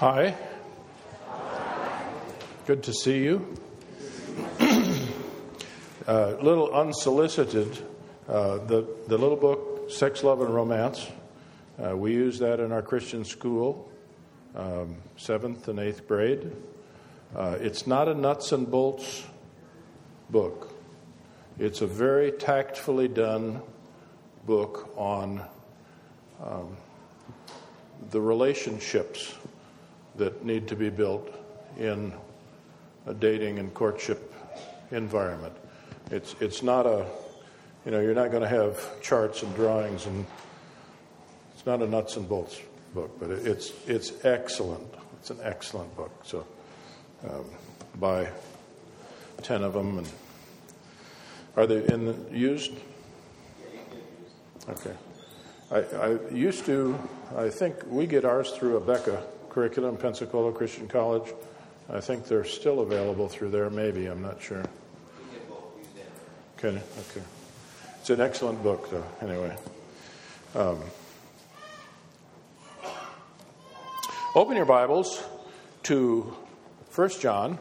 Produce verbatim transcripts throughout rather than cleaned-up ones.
Hi. Good to see you. A uh, little unsolicited, uh, the, the little book, Sex, Love, and Romance. Uh, we use that in our Christian school, um, seventh and eighth grade. Uh, it's not a nuts and bolts book. It's a very tactfully done book on um, the relationships that need to be built in a dating and courtship environment. It's it's not a, you know, you're not going to have charts and drawings, and it's not a nuts and bolts book, but it, it's it's excellent. It's an excellent book. So um, buy ten of them. And are they in the used? Okay. I, I used to, I think we get ours through a Becca curriculum, Pensacola Christian College. I think they're still available through there, maybe, I'm not sure. Okay, okay. It's an excellent book, though, anyway. Um, open your Bibles to First John.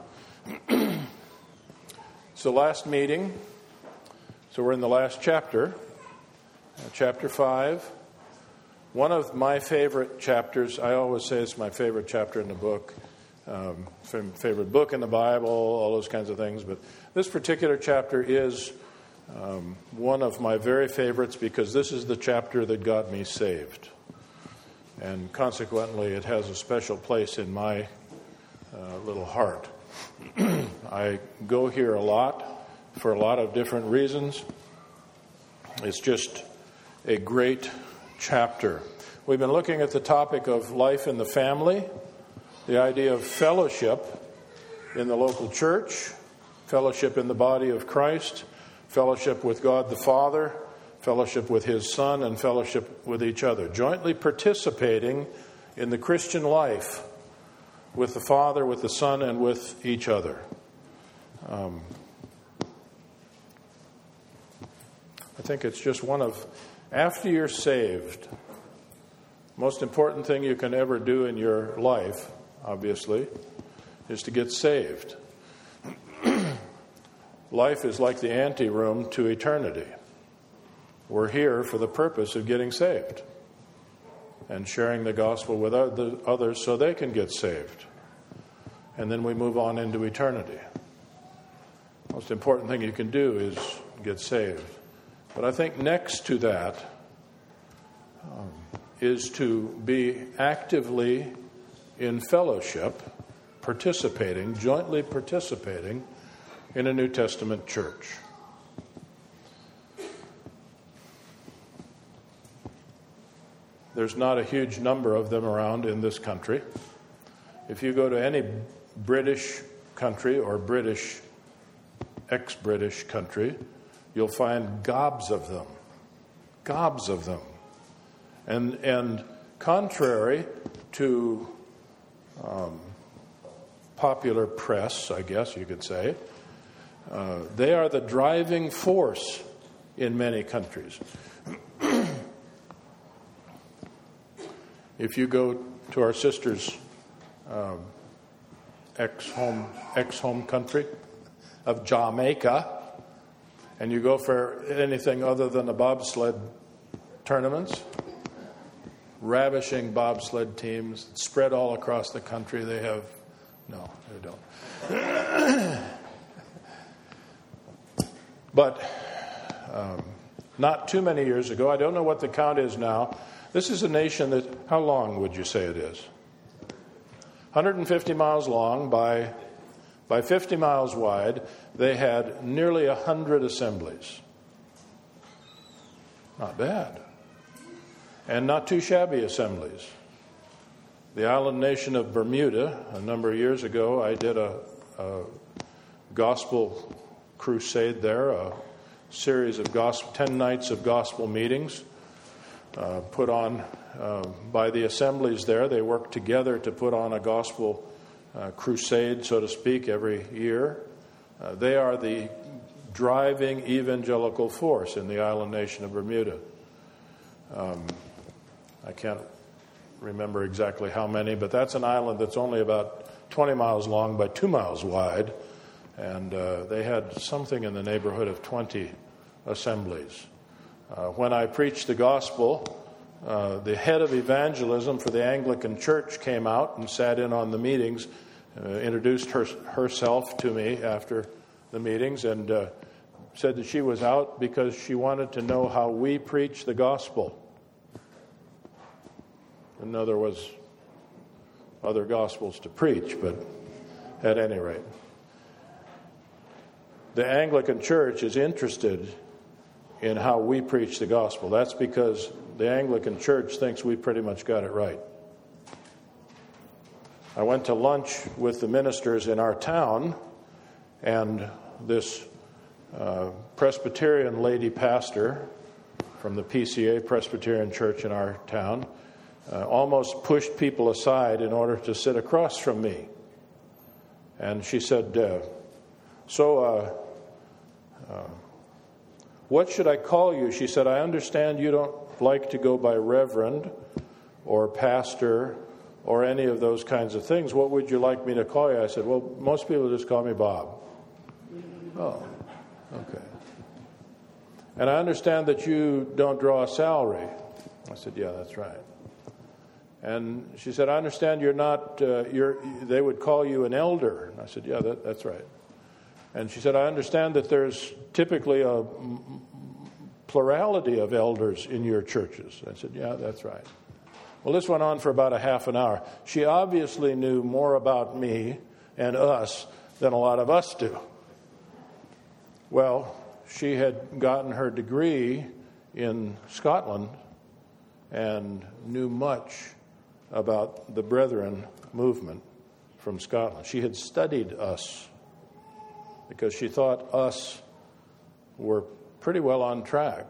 It's the last meeting, so we're in the last chapter, uh, chapter five. One of my favorite chapters, I always say it's my favorite chapter in the book, um, favorite book in the Bible, all those kinds of things. But this particular chapter is um, one of my very favorites because this is the chapter that got me saved. And consequently, it has a special place in my uh, little heart. I go here a lot for a lot of different reasons. It's just a great chapter. We've been looking at the topic of life in the family, the idea of fellowship in the local church, fellowship in the body of Christ, fellowship with God the Father, fellowship with His Son, and fellowship with each other, jointly participating in the Christian life with the Father, with the Son, and with each other. Um, I think it's just one of After you're saved, most important thing you can ever do in your life, obviously, is to get saved. Life is like the anteroom to eternity. We're here for the purpose of getting saved and sharing the gospel with others so they can get saved. And then we move on into eternity. Most important thing you can do is get saved. But I think next to that um, is to be actively in fellowship, participating, jointly participating in a New Testament church. There's not a huge number of them around in this country. If you go to any British country or British, ex-British country, you'll find gobs of them, gobs of them. And and contrary to um, popular press, I guess you could say, uh, they are the driving force in many countries. If you go to our sister's um, ex-home, ex-home country of Jamaica, and you go for anything other than the bobsled tournaments, ravishing bobsled teams spread all across the country. They have, no, they don't. But um, not too many years ago, I don't know what the count is now, this is a nation that, how long would you say it is? one hundred fifty miles long by By fifty miles wide. They had nearly one hundred assemblies. Not bad. And not too shabby assemblies. The island nation of Bermuda, a number of years ago, I did a, a gospel crusade there, a series of gospel, ten nights of gospel meetings uh, put on uh, by the assemblies there. They worked together to put on a gospel Uh, crusade, so to speak, every year. Uh, they are the driving evangelical force in the island nation of Bermuda. Um, I can't remember exactly how many, but that's an island that's only about twenty miles long by two miles wide. And uh, they had something in the neighborhood of twenty assemblies. Uh, when I preached the gospel, uh, the head of evangelism for the Anglican Church came out and sat in on the meetings, uh, introduced her, herself to me after the meetings, and uh, said that she was out because she wanted to know how we preach the gospel. And no, there was other gospels to preach, but at any rate, the Anglican Church is interested in how we preach the gospel. That's because the Anglican Church thinks we pretty much got it right. I went to lunch with the ministers in our town, and this uh, Presbyterian lady pastor from the P C A, Presbyterian Church in our town, uh, almost pushed people aside in order to sit across from me. And she said, uh, so, uh, uh, what should I call you? She said, I understand you don't like to go by reverend or pastor or any of those kinds of things. What would you like me to call you? I said, well, most people just call me Bob. Oh, okay. And I understand that you don't draw a salary. I said, yeah, that's right. And she said, I understand you're not, uh, you're, they would call you an elder. And I said, yeah, that, that's right. And she said, I understand that there's typically a plurality of elders in your churches. I said, yeah, that's right. Well, this went on for about a half an hour. She obviously knew more about me and us than a lot of us do. Well, she had gotten her degree in Scotland and knew much about the Brethren movement from Scotland. She had studied us because she thought us were pretty well on track.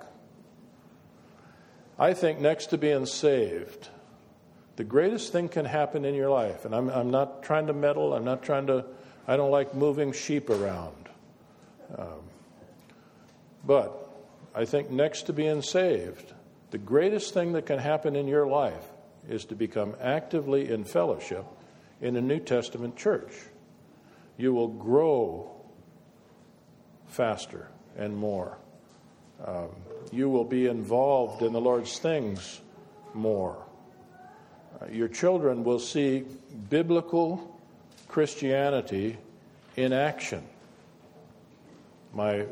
I think next to being saved, the greatest thing can happen in your life, and I'm, I'm not trying to meddle, I'm not trying to, I don't like moving sheep around. Um, but I think next to being saved, the greatest thing that can happen in your life is to become actively in fellowship in a New Testament church. You will grow faster and more. Um, you will be involved in the Lord's things more. Uh, your children will see biblical Christianity in action. My,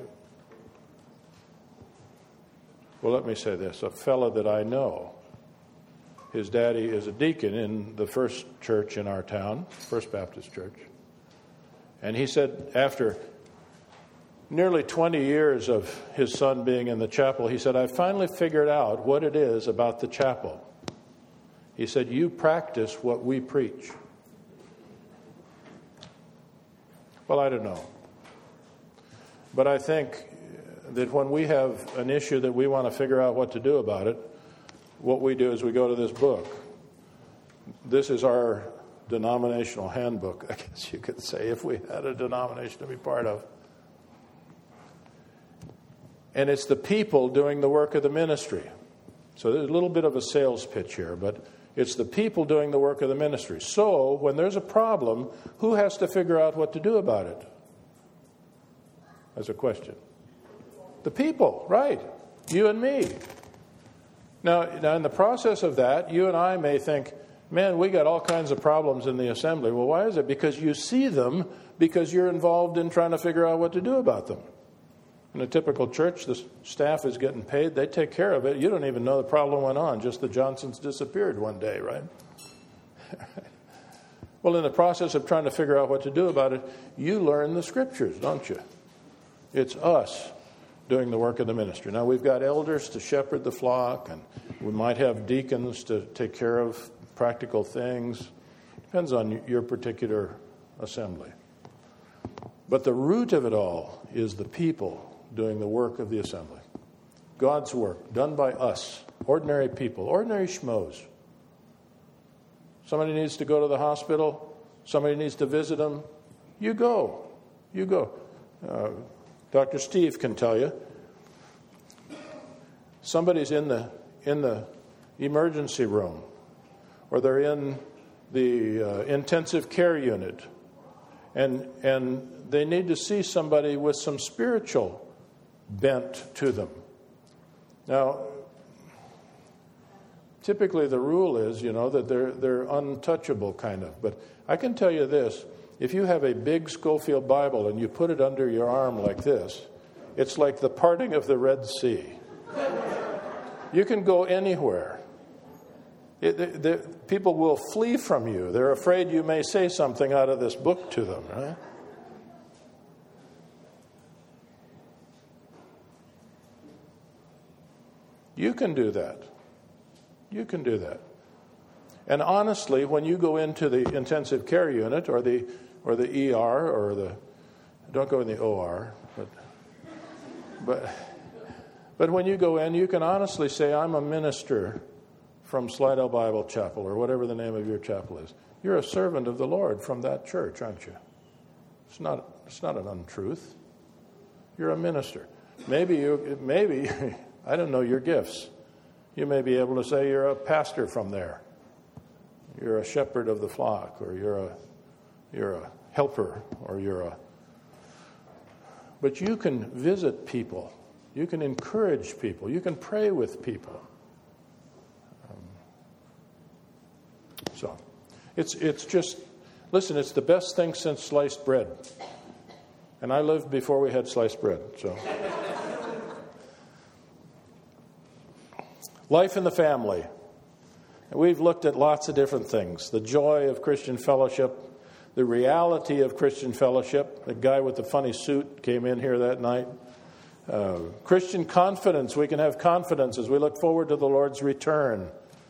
well, let me say this. A fellow that I know, his daddy is a deacon in the first church in our town, First Baptist Church. And he said after nearly twenty years of his son being in the chapel, he said, I finally figured out what it is about the chapel. He said, you practice what we preach. Well, I don't know. But I think that when we have an issue that we want to figure out what to do about it, what we do is we go to this book. This is our denominational handbook, I guess you could say, if we had a denomination to be part of. And it's the people doing the work of the ministry. So there's a little bit of a sales pitch here, but it's the people doing the work of the ministry. So when there's a problem, who has to figure out what to do about it? That's a question. The people, right. You and me. Now, now, in the process of that, you and I may think, man, we got all kinds of problems in the assembly. Well, why is it? Because you see them, because you're involved in trying to figure out what to do about them. In a typical church, the staff is getting paid. They take care of it. You don't even know the problem went on. Just the Johnsons disappeared one day, right? Well, in the process of trying to figure out what to do about it, you learn the scriptures, don't you? It's us doing the work of the ministry. Now, we've got elders to shepherd the flock, and we might have deacons to take care of practical things. Depends on your particular assembly. But the root of it all is the people doing the work of the assembly. God's work, done by us, ordinary people, ordinary schmoes. Somebody needs to go to the hospital. Somebody needs to visit them. You go. You go. Uh, Doctor Steve can tell you. Somebody's in the in the emergency room. or they're in the uh, intensive care unit, and and they need to see somebody with some spiritual bent to them. Now, typically the rule is, you know, that they're they're untouchable kind of. But I can tell you this, if you have a big Schofield Bible and you put it under your arm like this, it's like the parting of the Red Sea. You can go anywhere. It, the, the, people will flee from you. They're afraid you may say something out of this book to them, right? You can do that. You can do that. And honestly, when you go into the intensive care unit or the or the E R or the don't go in the O R, but but but when you go in, you can honestly say, I'm a minister from Slidell Bible Chapel, or whatever the name of your chapel is. You're a servant of the Lord from that church, aren't you? It's not it's not an untruth. You're a minister. Maybe you maybe I don't know your gifts. You may be able to say you're a pastor from there. You're a shepherd of the flock, or you're a you're a helper, or you're a but you can visit people. You can encourage people. You can pray with people. So, it's it's just, listen, it's the best thing since sliced bread. And I lived before we had sliced bread, so. Life in the family. We've looked at lots of different things. The joy of Christian fellowship, the reality of Christian fellowship. The guy with the funny suit came in here that night. Uh, Christian confidence. We can have confidence as we look forward to the Lord's return.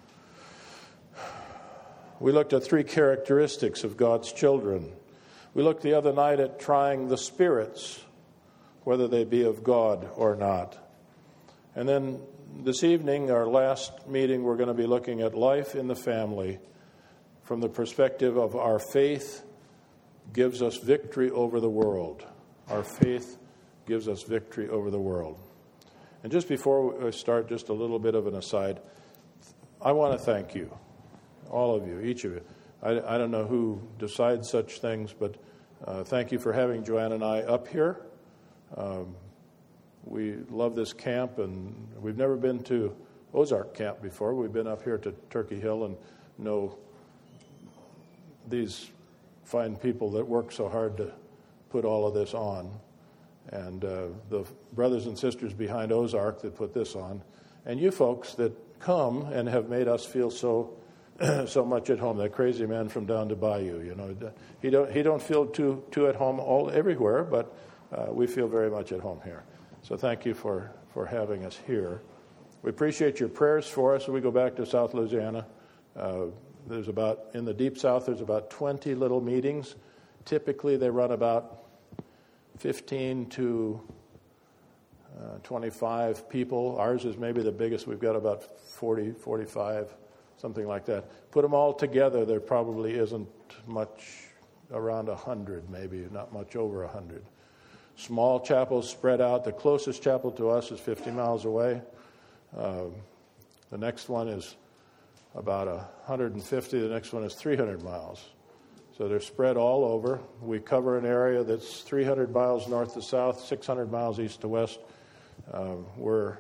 We looked at three characteristics of God's children. We looked the other night at trying the spirits, whether they be of God or not. And then this evening, our last meeting, we're going to be looking at life in the family from the perspective of our faith gives us victory over the world. Our faith gives us victory over the world. And just before we start, just a little bit of an aside, I want to thank you. All of you, each of you. I, I don't know who decides such things, but uh, thank you for having Joanne and I up here. Um, we love this camp, and we've never been to Ozark Camp before. We've been up here to Turkey Hill and know these fine people that work so hard to put all of this on. And uh, the brothers and sisters behind Ozark that put this on. And you folks that come and have made us feel so so much at home. That crazy man from down to Bayou, you know, he don't he don't feel too too at home all everywhere, but uh, we feel very much at home here. So thank you for, for having us here. We appreciate your prayers for us. When we go back to South Louisiana, uh, there's about in the Deep South there's about twenty little meetings. Typically, they run about fifteen to uh, twenty-five people. Ours is maybe the biggest. We've got about forty, forty-five. Something like that. Put them all together, there probably isn't much, around one hundred maybe, not much over one hundred. Small chapels spread out. The closest chapel to us is fifty miles away. Uh, the next one is about one hundred fifty. The next one is three hundred miles. So they're spread all over. We cover an area that's three hundred miles north to south, six hundred miles east to west. Uh, we're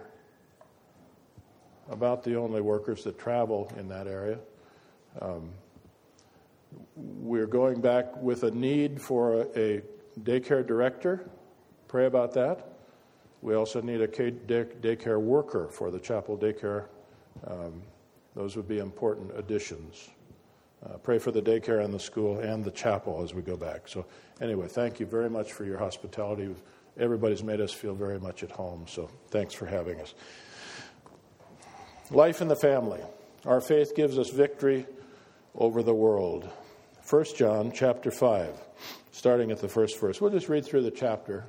about the only workers that travel in that area. Um, we're going back with a need for a, a daycare director. Pray about that. We also need a day, daycare worker for the chapel daycare. Um, those would be important additions. Uh, pray for the daycare and the school and the chapel as we go back. So anyway, thank you very much for your hospitality. Everybody's made us feel very much at home, so thanks for having us. Life in the family. Our faith gives us victory over the world. First John chapter five, starting at the first verse. We'll just read through the chapter.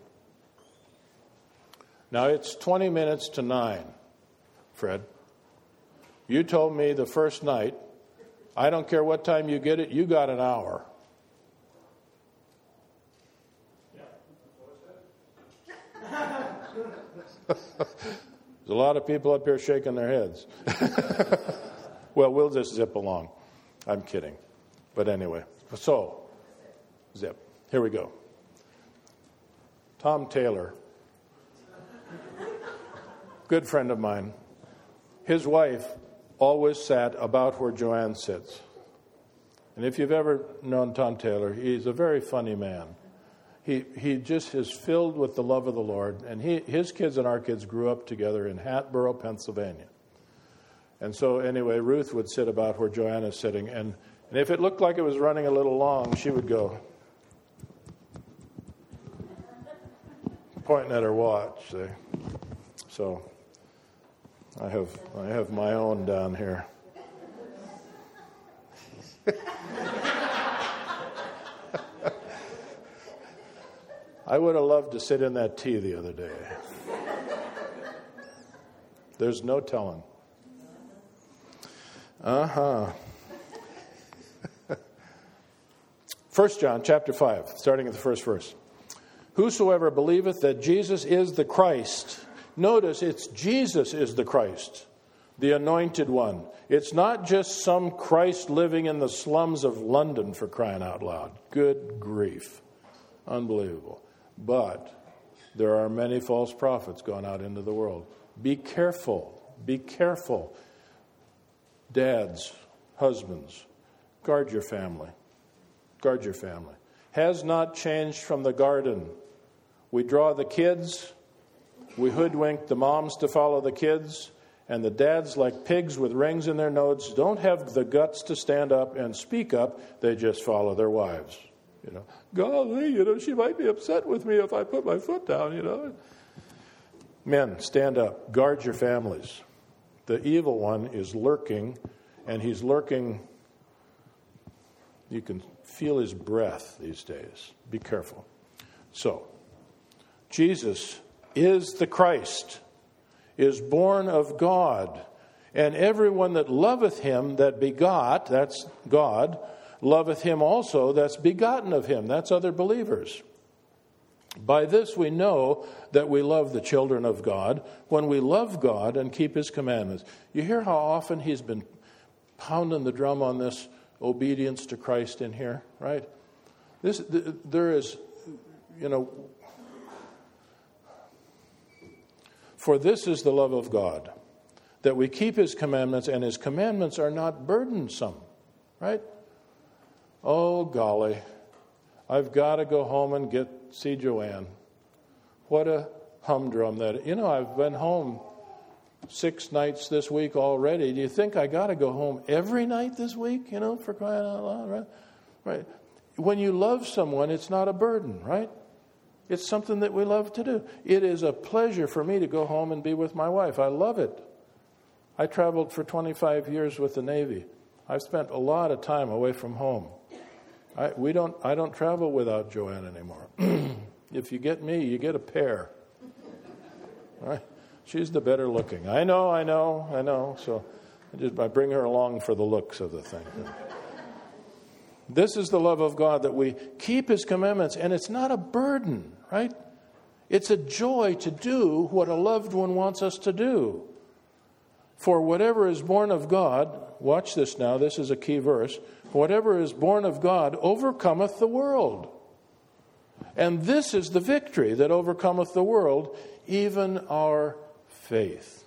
Now it's twenty minutes to nine, Fred. You told me the first night, I don't care what time you get it, you got an hour. There's a lot of people up here shaking their heads. Well, we'll just zip along. I'm kidding. But anyway, so, zip. Here we go. Tom Taylor, good friend of mine, his wife always sat about where Joanne sits. And if you've ever known Tom Taylor, he's a very funny man. He he just is filled with the love of the Lord. And he his kids and our kids grew up together in Hatboro, Pennsylvania. And so anyway, Ruth would sit about where Joanne is sitting. And, and if it looked like it was running a little long, she would go, pointing at her watch. See? So I have I have my own down here. I would have loved to sit in that tea the other day. There's no telling. Uh-huh. First John chapter five, starting at the first verse. Whosoever believeth that Jesus is the Christ. Notice it's Jesus is the Christ, the anointed one. It's not just some Christ living in the slums of London, for crying out loud. Good grief. Unbelievable. But there are many false prophets going out into the world. Be careful. Be careful. Dads, husbands, guard your family. Guard your family. Has not changed from the garden. We draw the kids. We hoodwink the moms to follow the kids. And the dads, like pigs with rings in their noses, don't have the guts to stand up and speak up. They just follow their wives. You know, golly, you know, she might be upset with me if I put my foot down, you know. Men, stand up. Guard your families. The evil one is lurking, and he's lurking. You can feel his breath these days. Be careful. So, Jesus is the Christ, is born of God, and everyone that loveth him that begot, that's God, loveth him also that's begotten of him, that's other believers. By this we know that we love the children of God, when we love God and keep his commandments. You hear how often he's been pounding the drum on this obedience to Christ in here, right? This, there is, you know, for this is the love of God, that we keep his commandments, and his commandments are not burdensome, right? Oh, golly, I've got to go home and get see Joanne. What a humdrum that. You know, I've been home six nights this week already. Do you think I got to go home every night this week, you know, for crying out loud, right? Right. When you love someone, it's not a burden, right? It's something that we love to do. It is a pleasure for me to go home and be with my wife. I love it. I traveled for twenty-five years with the Navy. I've spent a lot of time away from home. I, we don't. I don't travel without Joanne anymore. If you get me, you get a pair. Right? She's the better looking. I know, I know, I know. So I just I bring her along for the looks of the thing. This is the love of God, that we keep his commandments, and it's not a burden, right? It's a joy to do what a loved one wants us to do. For whatever is born of God, watch this now, this is a key verse, whatever is born of God overcometh the world. And this is the victory that overcometh the world, even our faith.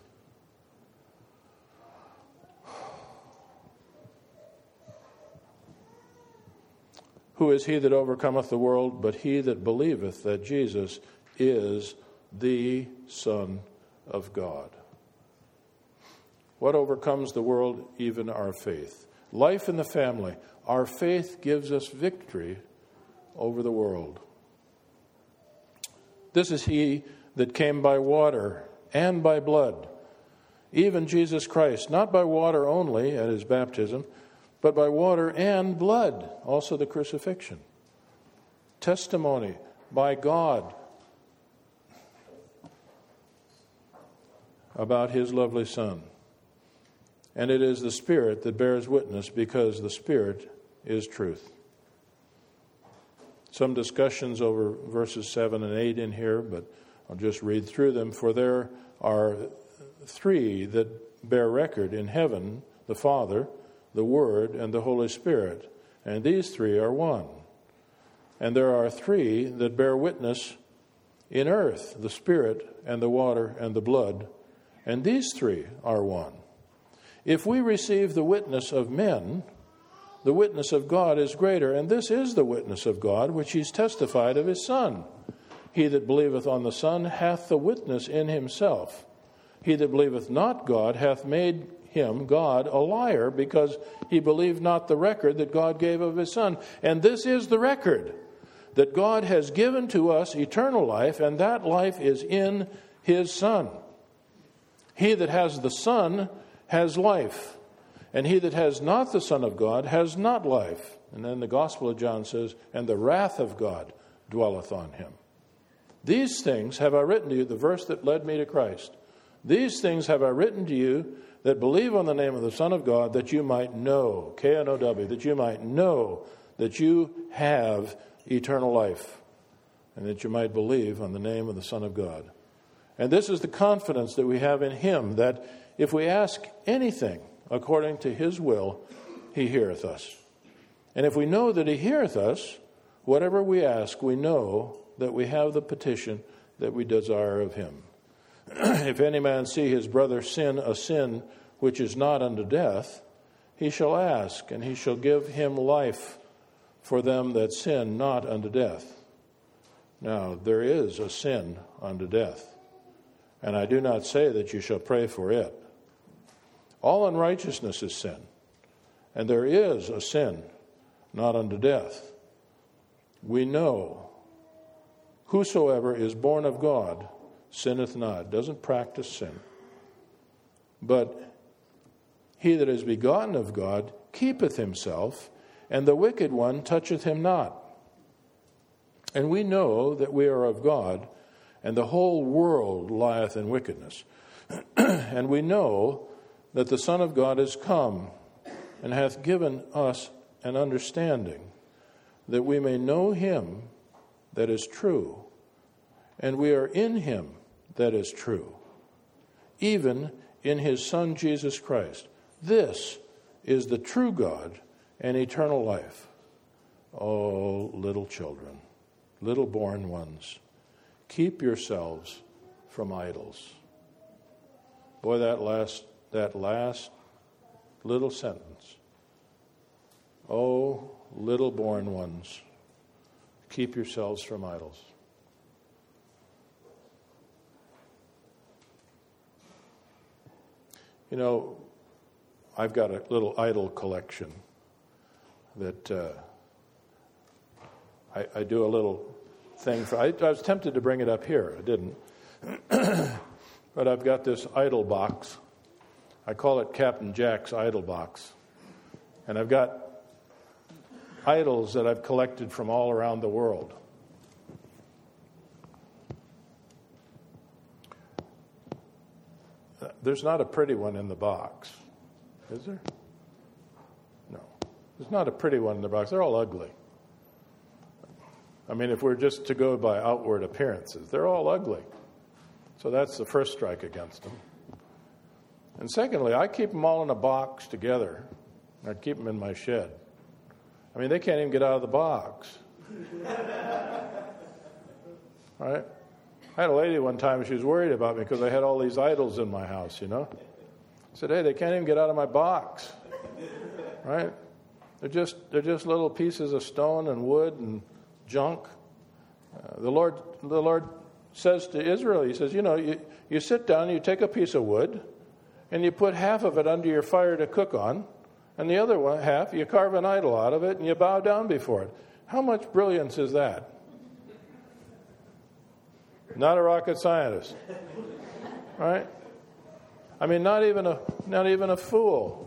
Who is he that overcometh the world but he that believeth that Jesus is the Son of God? What overcomes the world? Even our faith. Life in the family. Our faith gives us victory over the world. This is he that came by water and by blood, even Jesus Christ, not by water only at his baptism, but by water and blood, also the crucifixion. Testimony by God about his lovely Son. And it is the Spirit that bears witness, because the Spirit is truth. Some discussions over verses seven and eight in here, but I'll just read through them. For there are three that bear record in heaven: the Father, the Word, and the Holy Spirit, and these three are one. And there are three that bear witness in earth, the Spirit, and the water, and the blood, and these three are one. If we receive the witness of men, the witness of God is greater, and this is the witness of God, which he's testified of his Son. He that believeth on the Son hath the witness in himself. He that believeth not God hath made him, God, a liar, because he believed not the record that God gave of his Son. And this is the record, that God has given to us eternal life, and that life is in his Son. He that has the Son has life, and he that has not the Son of God has not life. And then the Gospel of John says, and the wrath of God dwelleth on him. These things have I written to you, the verse that led me to Christ. These things have I written to you that believe on the name of the Son of God, that you might know, K N O W, that you might know that you have eternal life, and that you might believe on the name of the Son of God. And this is the confidence that we have in him, that if we ask anything according to his will, he heareth us. And if we know that he heareth us, whatever we ask, we know that we have the petition that we desire of him. If any man see his brother sin a sin which is not unto death, he shall ask, and he shall give him life for them that sin not unto death. Now, there is a sin unto death, and I do not say that you shall pray for it. All unrighteousness is sin, and there is a sin not unto death. We know whosoever is born of God sinneth not, doesn't practice sin. But he that is begotten of God keepeth himself, and the wicked one toucheth him not. And we know that we are of God, and the whole world lieth in wickedness. And we know that the Son of God is come, and hath given us an understanding, that we may know him that is true, and we are in him that is true, even in his Son Jesus Christ. This is the true God and eternal life. Oh, little children, little born ones, keep yourselves from idols. Boy, that last that last little sentence. Oh, little born ones, keep yourselves from idols. You know, I've got a little idol collection that uh, I, I do a little thing for. I, I was tempted to bring it up here. I didn't. But I've got this idol box. I call it Captain Jack's idol box. And I've got idols that I've collected from all around the world. There's not a pretty one in the box, is there? No. There's not a pretty one in the box. They're all ugly. I mean, if we're just to go by outward appearances, they're all ugly. So that's the first strike against them. And secondly, I keep them all in a box together. I keep them in my shed. I mean, they can't even get out of the box. All right? I had a lady one time, she was worried about me because I had all these idols in my house, you know. I said, hey, they can't even get out of my box. Right? They're just they're just little pieces of stone and wood and junk. Uh, the Lord the Lord says to Israel, he says, you know, you, you sit down, you take a piece of wood, and you put half of it under your fire to cook on, and the other one, half, you carve an idol out of it, and you bow down before it. How much brilliance is that? Not a rocket scientist, right? I mean, not even a not even a fool.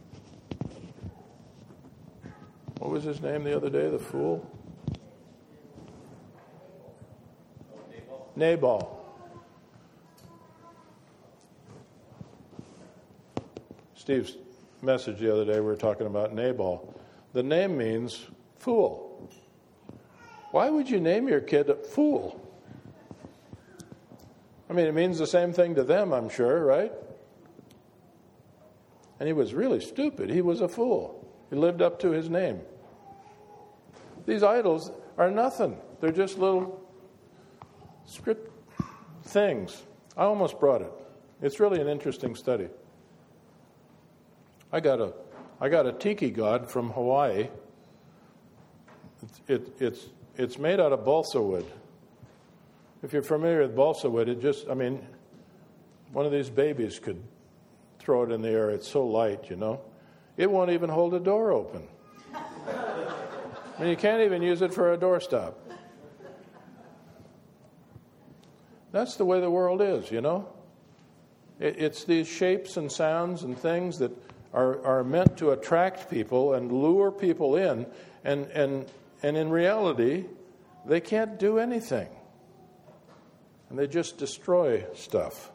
What was his name the other day? The fool, Nabal. Nabal. Steve's message the other day, we were talking about Nabal. The name means fool. Why would you name your kid a fool? I mean, it means the same thing to them, I'm sure, right? And he was really stupid. He was a fool. He lived up to his name. These idols are nothing. They're just little script things. I almost brought it. It's really an interesting study. I got a, I got a tiki god from Hawaii. It, it, it's, it's made out of balsa wood. If you're familiar with balsa wood, it just, I mean, one of these babies could throw it in the air. It's so light, you know. It won't even hold a door open. I mean, you can't even use it for a doorstop. That's the way the world is, you know. It, it's these shapes and sounds and things that are, are meant to attract people and lure people in, and, and, and in reality, they can't do anything. And they just destroy stuff.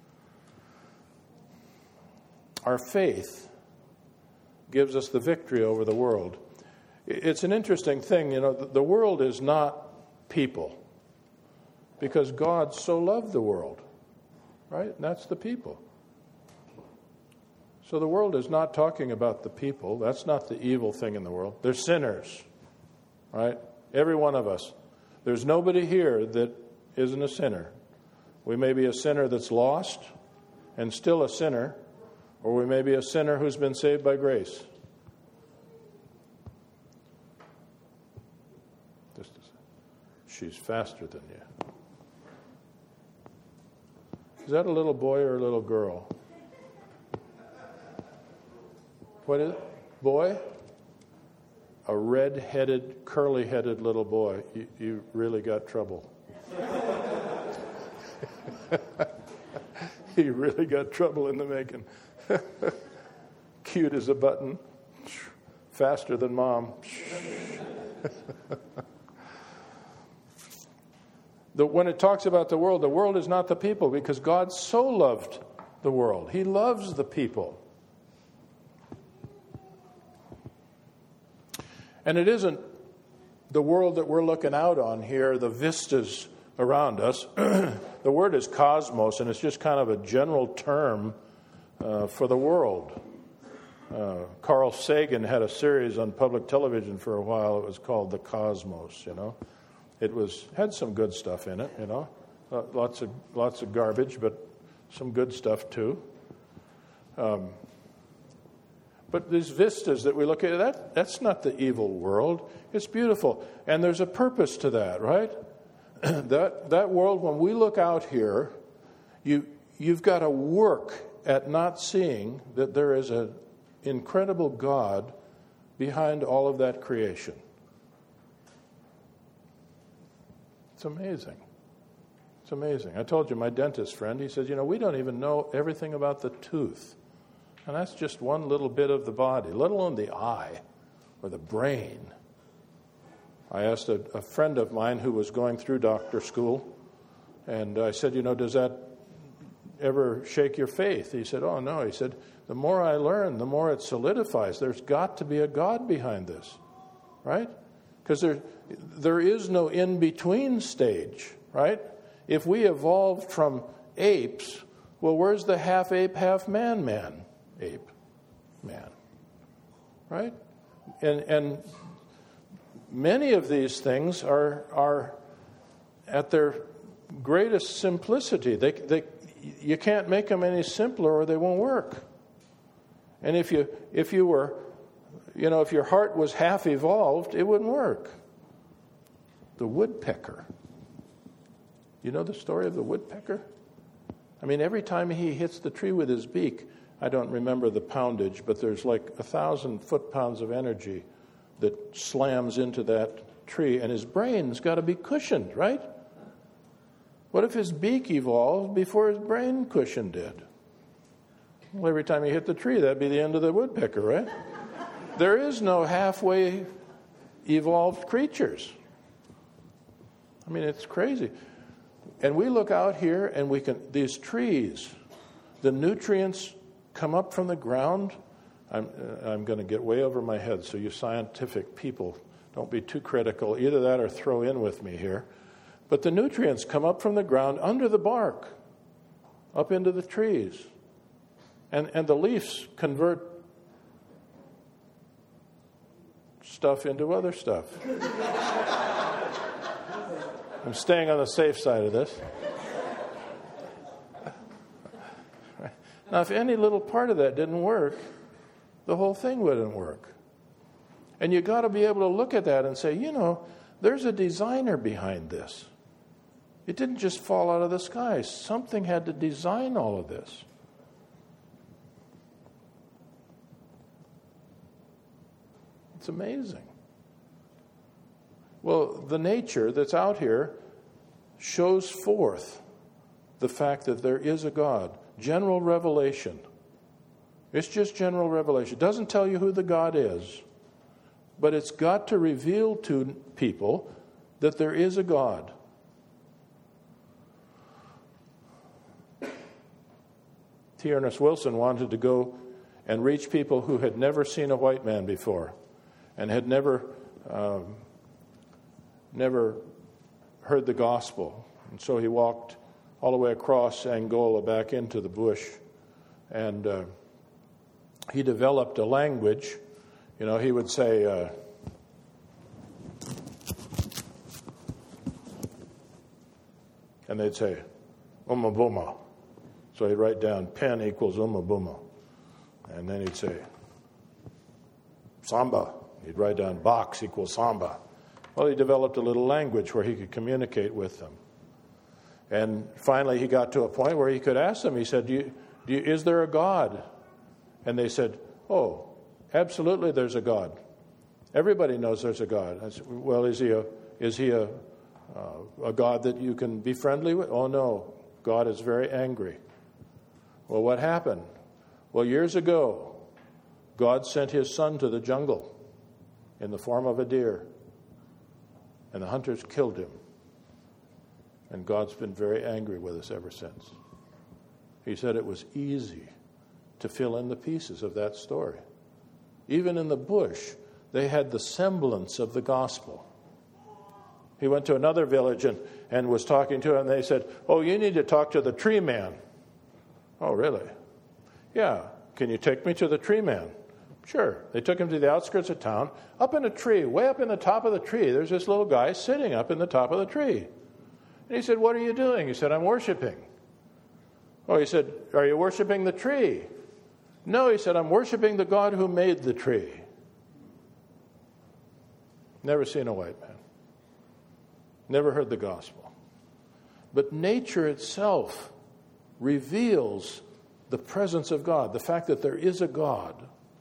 Our faith gives us the victory over the world. It's an interesting thing, you know, the world is not people because God so loved the world, right? And that's the people. So the world is not talking about the people. That's not the evil thing in the world. They're sinners, right? Every one of us. There's nobody here that isn't a sinner. We may be a sinner that's lost and still a sinner, or we may be a sinner who's been saved by grace. Just a second. She's faster than you. Is that a little boy or a little girl? What is it? Boy? A red-headed, curly-headed little boy. You, you really got trouble. You really got trouble in the making. Cute as a button. Faster than mom. the, when it talks about the world, the world is not the people because God so loved the world. He loves the people. And it isn't the world that we're looking out on here, the vistas around us. The word is cosmos, and it's just kind of a general term uh, for the world. Uh, Carl Sagan had a series on public television for a while. It was called The Cosmos, you know. It was had some good stuff in it, you know. Lots of lots of garbage, but some good stuff too. Um, But these vistas that we look at, that that's not the evil world. It's beautiful. And there's a purpose to that, right? that that world, when we look out here, you you've got to work at not seeing that there is an incredible God behind all of that creation. It's amazing. It's amazing. I told you, my dentist friend, he says, you know, we don't even know everything about the tooth. And that's just one little bit of the body, let alone the eye or the brain. I asked a, a friend of mine who was going through doctor school, and I said, you know, does that ever shake your faith? He said, oh, no. He said, the more I learn, the more it solidifies. There's got to be a God behind this, right? Because there, there is no in-between stage, right? If we evolved from apes, well, where's the half-ape, half-man man? Ape, man, right? And and many of these things are are at their greatest simplicity. They they you can't make them any simpler or they won't work. And if you if you were, you know, if your heart was half evolved, it wouldn't work. The woodpecker. You know the story of the woodpecker? I mean, every time he hits the tree with his beak, I don't remember the poundage, but there's like a thousand foot-pounds of energy that slams into that tree, and his brain's got to be cushioned, right? What if his beak evolved before his brain cushion did? Well, every time he hit the tree, that'd be the end of the woodpecker, right? There is no halfway evolved creatures. I mean, it's crazy. And we look out here, and we can, these trees, the nutrients come up from the ground. I'm, uh, I'm going to get way over my head, so you scientific people, don't be too critical. Either that or throw in with me here. But the nutrients come up from the ground under the bark, up into the trees. And, and the leaves convert stuff into other stuff. I'm staying on the safe side of this. Now, if any little part of that didn't work, the whole thing wouldn't work. And you got to be able to look at that and say, you know, there's a designer behind this. It didn't just fall out of the sky. Something had to design all of this. It's amazing. Well, the nature that's out here shows forth the fact that there is a God. General revelation. It's just general revelation. It doesn't tell you who the God is, but it's got to reveal to people that there is a God. T. Ernest Wilson wanted to go and reach people who had never seen a white man before and had never um, never heard the gospel. And so he walked all the way across Angola back into the bush, and uh, he developed a language. You know, he would say, uh, and they'd say, Umabuma. So he'd write down pen equals Umabuma. And then he'd say, Samba. He'd write down box equals Samba. Well, he developed a little language where he could communicate with them. And finally he got to a point where he could ask them, he said, do you, do you, is there a God? And they said, oh, absolutely there's a God. Everybody knows there's a God. I said, well, is he a is he a uh, a God that you can be friendly with? Oh, no. God is very angry. Well, what happened? Well, years ago, God sent his son to the jungle in the form of a deer, and the hunters killed him. And God's been very angry with us ever since. He said it was easy to fill in the pieces of that story. Even in the bush, they had the semblance of the gospel. He went to another village and, and was talking to him, and they said, oh, you need to talk to the tree man. Oh, really? Yeah. Can you take me to the tree man? Sure. They took him to the outskirts of town. Up in a tree, way up in the top of the tree, there's this little guy sitting up in the top of the tree. And he said, what are you doing? He said, I'm worshiping. Oh, he said, are you worshiping the tree? No, he said, I'm worshiping the God who made the tree. Never seen a white man. Never heard the gospel. But nature itself reveals the presence of God, the fact that there is a God,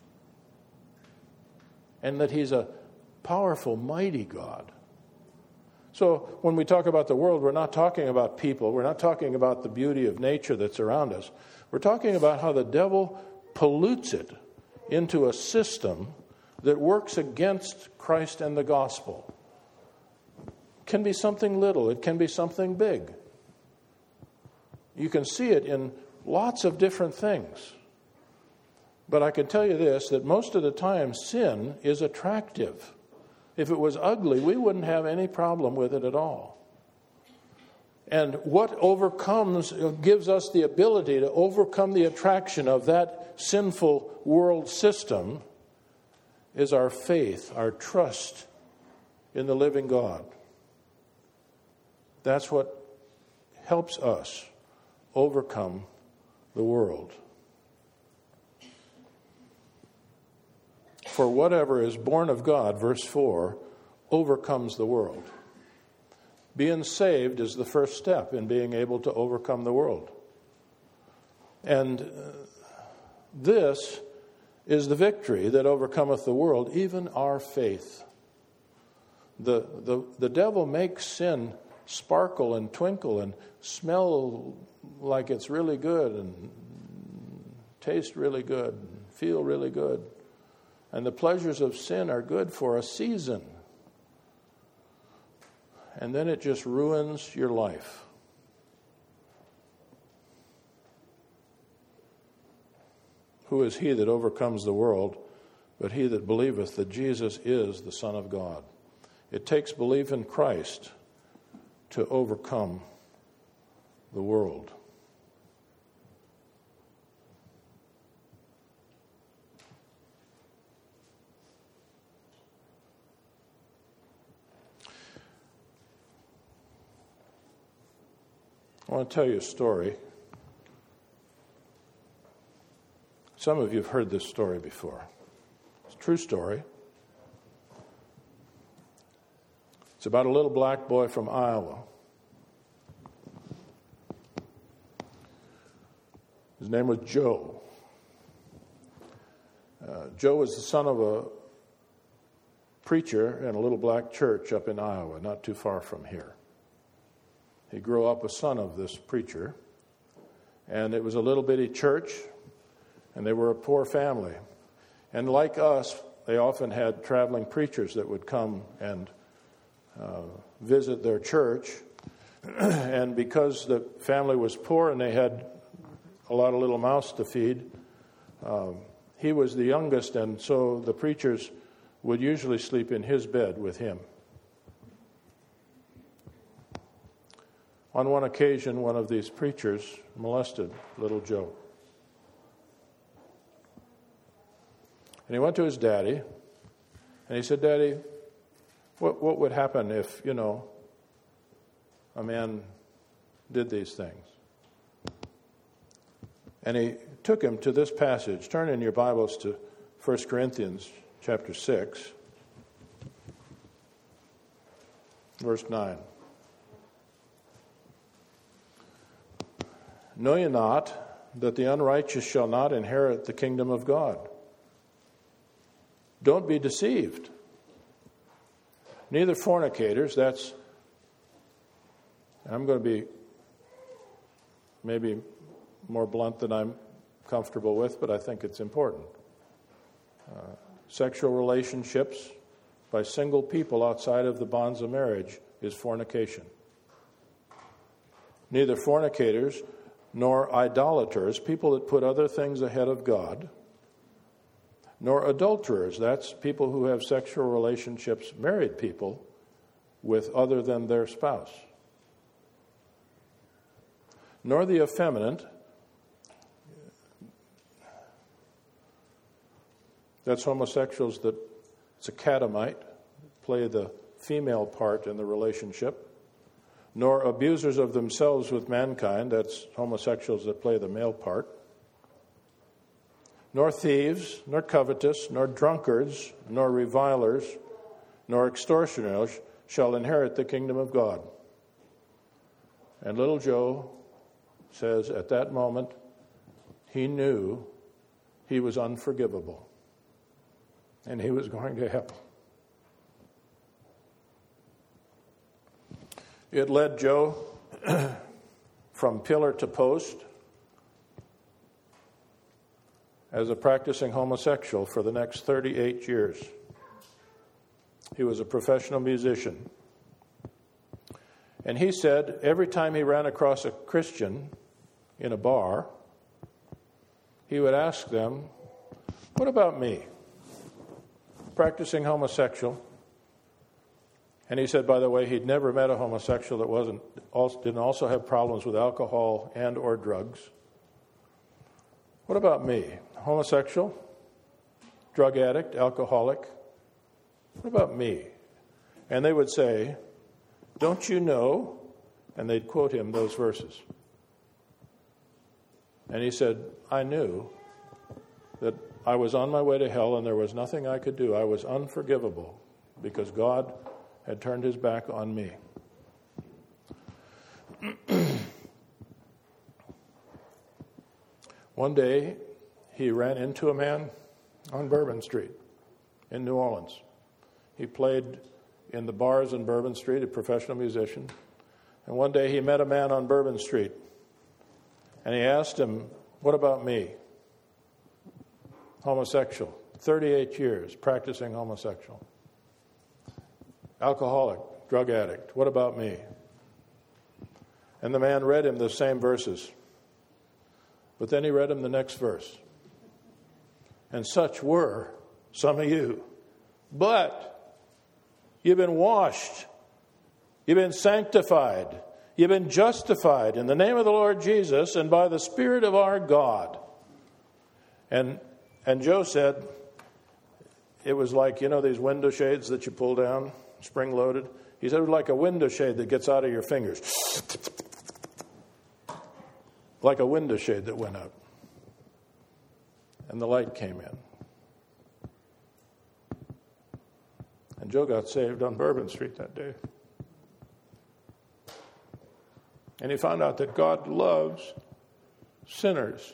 and that he's a powerful, mighty God. So when we talk about the world, we're not talking about people. We're not talking about the beauty of nature that's around us. We're talking about how the devil pollutes it into a system that works against Christ and the gospel. It can be something little. It can be something big. You can see it in lots of different things. But I can tell you this, that most of the time sin is attractive. If it was ugly, we wouldn't have any problem with it at all. And what overcomes, gives us the ability to overcome the attraction of that sinful world system is our faith, our trust in the living God. That's what helps us overcome the world. For whatever is born of God, verse four, overcomes the world. Being saved is the first step in being able to overcome the world. And this is the victory that overcometh the world, even our faith. The, the, the devil makes sin sparkle and twinkle and smell like it's really good and taste really good and feel really good. And the pleasures of sin are good for a season. And then it just ruins your life. Who is he that overcomes the world, but he that believeth that Jesus is the Son of God? It takes belief in Christ to overcome the world. I want to tell you a story. Some of you have heard this story before. It's a true story. It's about a little black boy from Iowa. His name was Joe. Uh, Joe was the son of a preacher in a little black church up in Iowa, not too far from here. He grew up a son of this preacher, and it was a little bitty church, and they were a poor family. And like us, they often had traveling preachers that would come and uh, visit their church. And because the family was poor and they had a lot of little mouths to feed, um, he was the youngest, and so the preachers would usually sleep in his bed with him. On one occasion, one of these preachers molested little Joe. And he went to his daddy, and he said, "Daddy, what what would happen if, you know, a man did these things?" And he took him to this passage. Turn in your Bibles to First Corinthians chapter six, verse nine. "Know ye not that the unrighteous shall not inherit the kingdom of God? Don't be deceived. Neither fornicators," that's, I'm going to be maybe more blunt than I'm comfortable with, but I think it's important. Uh, sexual relationships by single people outside of the bonds of marriage is fornication. "Neither fornicators nor idolaters," people that put other things ahead of God, "nor adulterers," that's people who have sexual relationships, married people, with other than their spouse, "nor the effeminate," that's homosexuals that, it's a catamite, play the female part in the relationship, "nor abusers of themselves with mankind," that's homosexuals that play the male part, "nor thieves, nor covetous, nor drunkards, nor revilers, nor extortioners shall inherit the kingdom of God." And little Joe says at that moment, he knew he was unforgivable and he was going to hell. It led Joe from pillar to post as a practicing homosexual for the next thirty-eight years. He was a professional musician. And he said every time he ran across a Christian in a bar, he would ask them, "What about me? Practicing homosexual." And he said, by the way, he'd never met a homosexual that wasn't also, didn't also have problems with alcohol and or drugs. "What about me? Homosexual, drug addict, alcoholic. What about me?" And they would say, "Don't you know?" And they'd quote him those verses. And he said, "I knew that I was on my way to hell and there was nothing I could do. I was unforgivable because God had turned his back on me." One day, he ran into a man on Bourbon Street in New Orleans. He played in the bars in Bourbon Street, a professional musician. And one day he met a man on Bourbon Street. And he asked him, "What about me?" Homosexual, thirty-eight years practicing homosexual. Alcoholic, drug addict, "What about me?" And the man read him the same verses. But then he read him the next verse. "And such were some of you. But you've been washed. You've been sanctified. You've been justified in the name of the Lord Jesus and by the Spirit of our God." And and Joe said, it was like, you know, these window shades that you pull down, spring-loaded? He said it was like a window shade that gets out of your fingers. like a window shade that went up. And the light came in. And Joe got saved on Bourbon Street that day. And he found out that God loves sinners.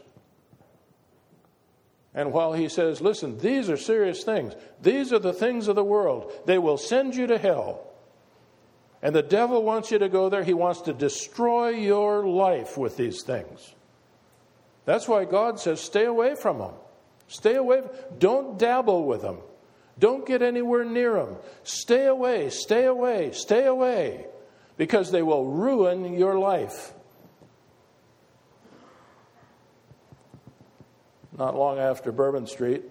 And while he says, listen, these are serious things. These are the things of the world. They will send you to hell. And the devil wants you to go there. He wants to destroy your life with these things. That's why God says, stay away from them. Stay away. Don't dabble with them. Don't get anywhere near them. Stay away, stay away, stay away. Because they will ruin your life. Not long after Bourbon Street,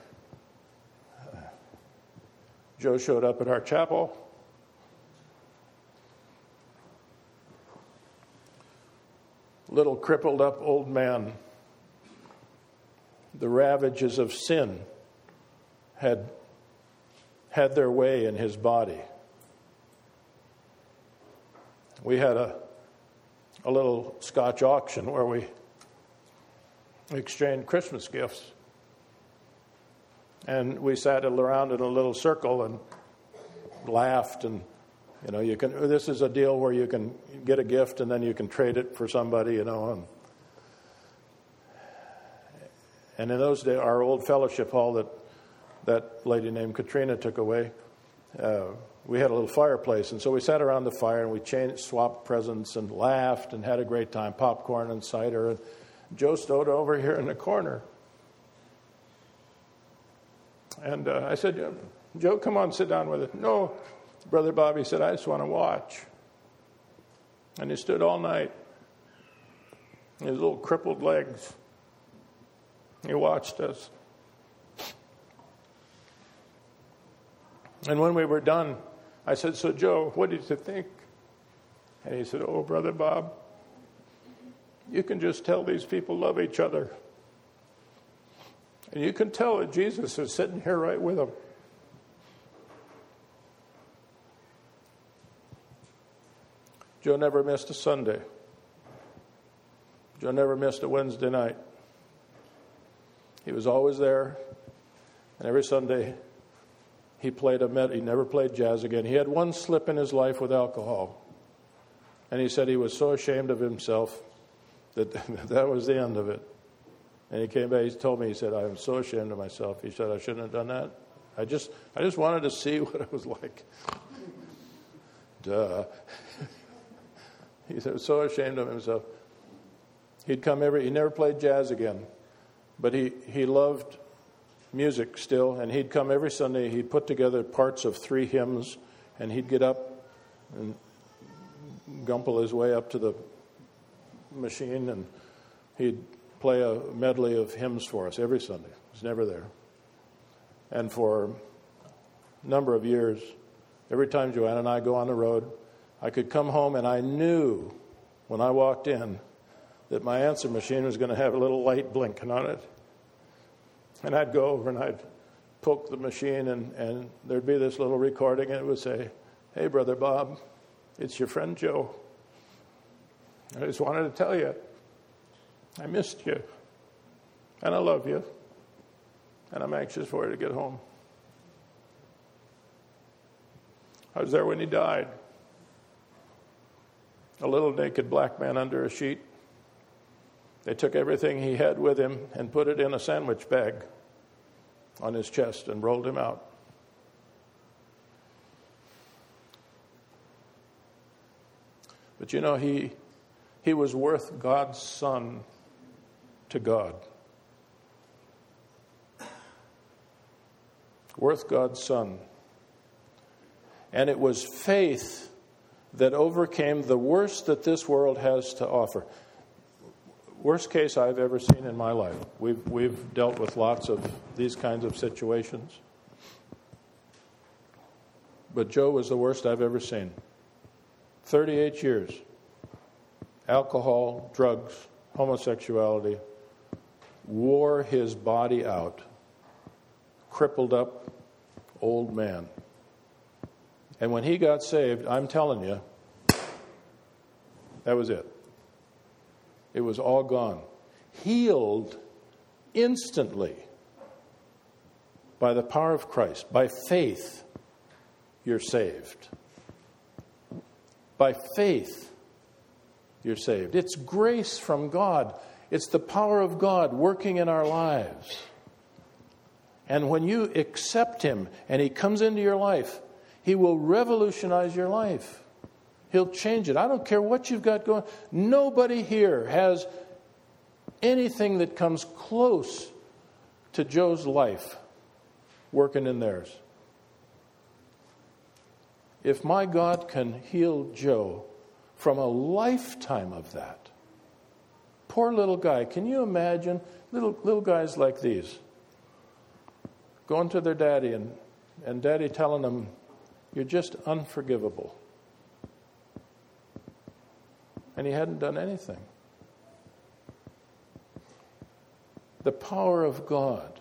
Joe showed up at our chapel. Little crippled up old man. The ravages of sin had had their way in his body. We had a a little Scotch auction where we exchanged Christmas gifts. And we sat around in a little circle and laughed. And, you know, you can. This is a deal where you can get a gift and then you can trade it for somebody, you know. And, and in those days, our old fellowship hall that that lady named Katrina took away, uh, we had a little fireplace. And so we sat around the fire and we changed, swapped presents and laughed and had a great time, popcorn and cider. And Joe stood over here in the corner. And uh, I said, Joe, come on, sit down with us. No, Brother Bobby said, I just want to watch. And he stood all night. His little crippled legs. He watched us. And when we were done, I said, so Joe, what did you think? And he said, oh, Brother Bob, you can just tell these people love each other. And you can tell that Jesus is sitting here right with them. Joe never missed a Sunday. Joe never missed a Wednesday night. He was always there. And every Sunday, he played a med- he never played jazz again. He had one slip in his life with alcohol. And he said he was so ashamed of himself that that was the end of it. And he came back, he told me, he said, I'm so ashamed of myself. He said, I shouldn't have done that. I just I just wanted to see what it was like. Duh. He said, so ashamed of himself. He'd come every, he never played jazz again. But he, he loved music still, and he'd come every Sunday. He'd put together parts of three hymns, and he'd get up and gumple his way up to the machine, and he'd play a medley of hymns for us every Sunday. He was never there. And for a number of years, every time Joanna and I go on the road, I could come home, and I knew when I walked in that my answer machine was going to have a little light blinking on it. And I'd go over and I'd poke the machine, and, and there'd be this little recording, and it would say, hey, Brother Bob, it's your friend Joe. I just wanted to tell you, I missed you, and I love you, and I'm anxious for you to get home. I was there when he died. A little naked black man under a sheet. They took everything he had with him and put it in a sandwich bag on his chest and rolled him out. But you know, he he was worth God's son to God. Worth God's son. And it was faith that overcame the worst that this world has to offer. Worst case I've ever seen in my life. We've we've dealt with lots of these kinds of situations. But Joe was the worst I've ever seen. thirty-eight years. Alcohol, drugs, homosexuality, wore his body out. Crippled up old man. And when he got saved, I'm telling you, that was it. It was all gone. Healed instantly by the power of Christ. By faith, you're saved. By faith, you're saved. It's grace from God. It's the power of God working in our lives. And when you accept Him and He comes into your life, He will revolutionize your life. He'll change it. I don't care what you've got going. Nobody here has anything that comes close to Joe's life working in theirs. If my God can heal Joe from a lifetime of that, poor little guy, can you imagine little little guys like these going to their daddy and, and daddy telling them, you're just unforgivable. And he hadn't done anything. The power of God,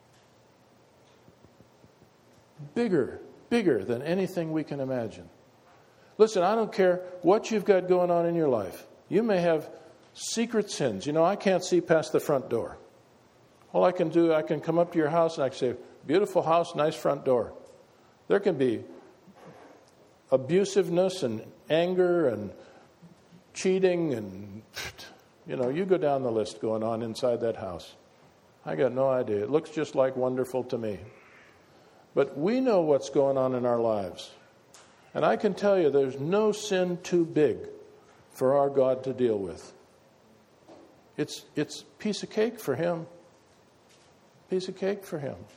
bigger, bigger than anything we can imagine. Listen, I don't care what you've got going on in your life. You may have secret sins. You know, I can't see past the front door. All I can do, I can come up to your house and I can say, beautiful house, nice front door. There can be abusiveness and anger and cheating and, you know, you go down the list going on inside that house. I got no idea. It looks just like wonderful to me. But we know what's going on in our lives. And I can tell you there's no sin too big for our God to deal with. It's it's piece of cake for Him. Piece of cake for Him.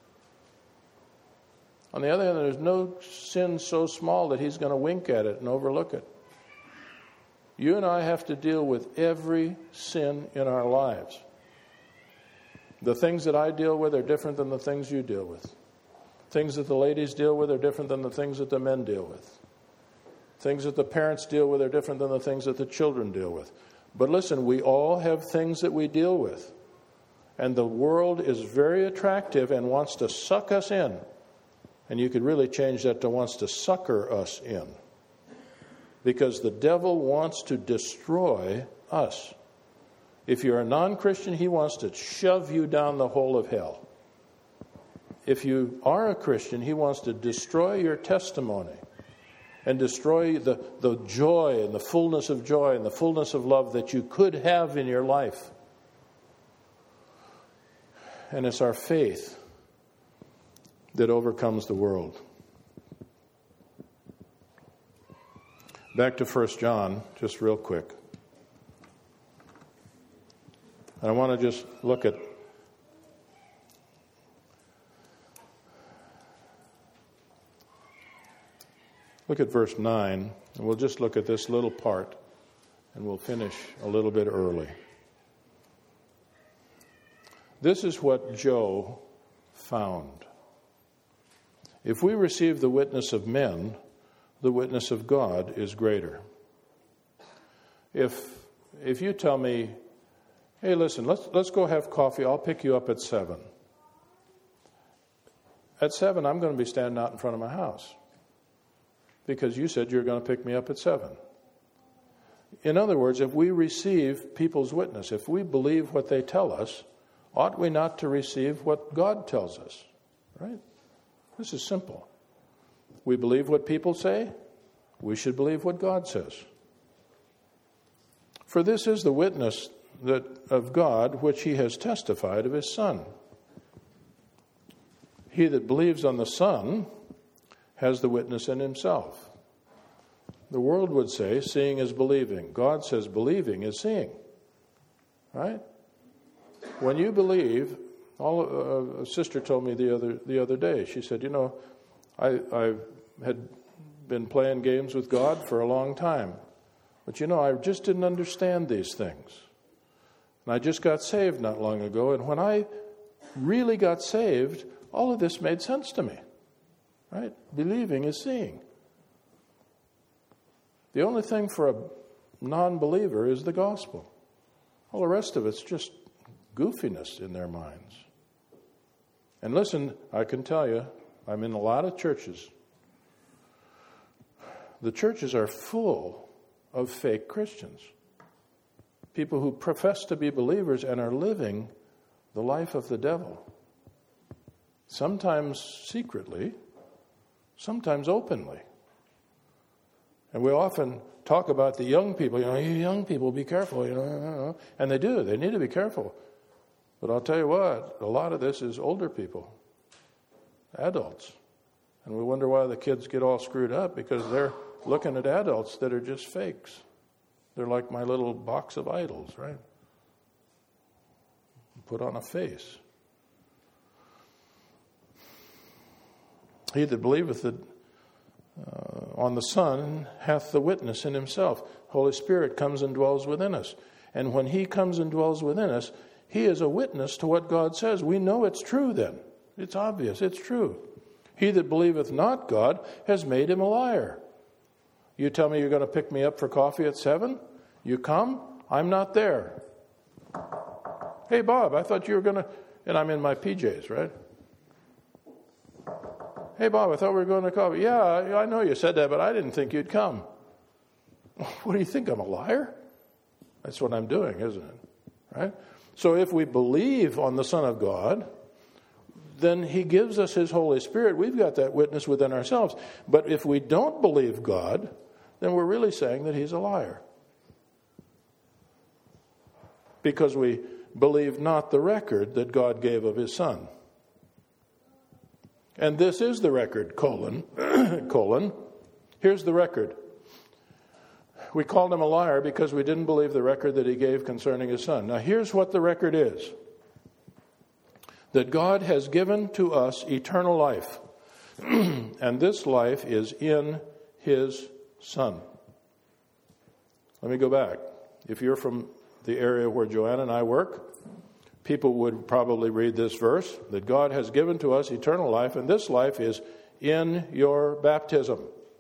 On the other hand, there's no sin so small that He's going to wink at it and overlook it. You and I have to deal with every sin in our lives. The things that I deal with are different than the things you deal with. Things that the ladies deal with are different than the things that the men deal with. Things that the parents deal with are different than the things that the children deal with. But listen, we all have things that we deal with. And the world is very attractive and wants to suck us in. And you could really change that to wants to sucker us in. Because the devil wants to destroy us. If you're a non-Christian, he wants to shove you down the hole of hell. If you are a Christian, he wants to destroy your testimony and destroy the, the joy and the fullness of joy and the fullness of love that you could have in your life. And it's our faith that overcomes the world. Back to First John, just real quick. And I want to just look at look at verse nine, and we'll just look at this little part, and we'll finish a little bit early. This is what Joe found. If we receive the witness of men, the witness of God is greater. If if you tell me, hey, listen, let's let's go have coffee. I'll pick you up at seven. At seven, I'm going to be standing out in front of my house because you said you're going to pick me up at seven. In other words, if we receive people's witness, if we believe what they tell us, ought we not to receive what God tells us? Right? This is simple. We believe what people say. We should believe what God says. For this is the witness that of God which He has testified of His Son. He that believes on the Son has the witness in himself. The world would say, seeing is believing. God says believing is seeing. Right? When you believe, all, uh, a sister told me the other the other day, she said, you know, I, I had been playing games with God for a long time. But you know, I just didn't understand these things. And I just got saved not long ago. And when I really got saved, all of this made sense to me. Right? Believing is seeing. The only thing for a non-believer is the gospel. All the rest of it's just goofiness in their minds. And listen, I can tell you, I'm in a lot of churches. The churches are full of fake Christians. people who profess to be believers and are living the life of the devil. Sometimes secretly, sometimes openly. And we often talk about the young people, you know, you young people, be careful, you know, and they do, they need to be careful. But I'll tell you what, a lot of this is older people, adults. And we wonder why the kids get all screwed up, because they're looking at adults that are just fakes. They're like my little box of idols, right? Put on a face. He that believeth that, uh, on the Son hath the witness in himself. Holy Spirit comes and dwells within us. And when he comes and dwells within us, he is a witness to what God says. We know it's true then. It's obvious. It's true. He that believeth not God has made him a liar. You tell me you're going to pick me up for coffee at seven? You come? I'm not there. Hey, Bob, I thought you were going to... And I'm in my P Js, right? Hey, Bob, I thought we were going to coffee. Yeah, I know you said that, but I didn't think you'd come. What do you think? I'm a liar? That's what I'm doing, isn't it? Right? So if we believe on the Son of God, then he gives us his Holy Spirit. We've got that witness within ourselves. But if we don't believe God, then we're really saying that he's a liar. Because we believe not the record that God gave of his Son. And this is the record, colon, colon. Here's the record. We called him a liar because we didn't believe the record that he gave concerning his Son. Now here's what the record is. That God has given to us eternal life. And this life is in his Son. Let me go back. If you're from the area where Joanna and I work, people would probably read this verse, that God has given to us eternal life, and this life is in your baptism.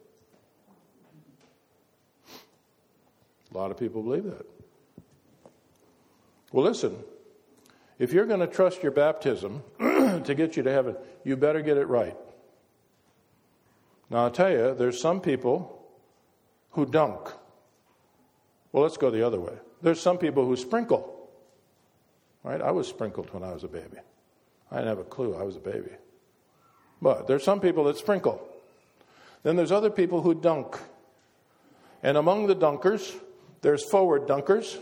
A lot of people believe that. Well, listen, if you're going to trust your baptism to get you to heaven, you better get it right. Now, I'll tell you, there's some people who dunk. Well, let's go the other way. There's some people who sprinkle. Right? I was sprinkled when I was a baby. I didn't have a clue I was a baby. But there's some people that sprinkle. Then there's other people who dunk. And among the dunkers, there's forward dunkers.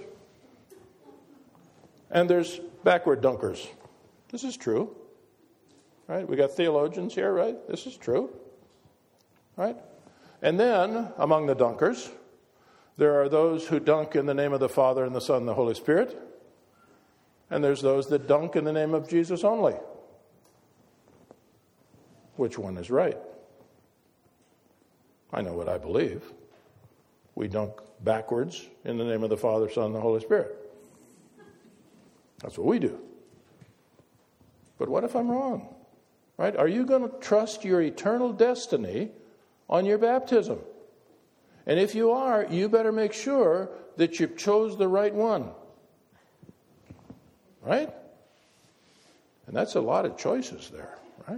And there's backward dunkers. This is true. Right? We got theologians here, right? This is true. Right? And then, among the dunkers, there are those who dunk in the name of the Father and the Son and the Holy Spirit. And there's those that dunk in the name of Jesus only. Which one is right? I know what I believe. We dunk backwards in the name of the Father, Son, and the Holy Spirit. That's what we do. But what if I'm wrong? Right? Are you going to trust your eternal destiny on your baptism? And if you are, you better make sure that you chose the right one. Right? And that's a lot of choices there, right?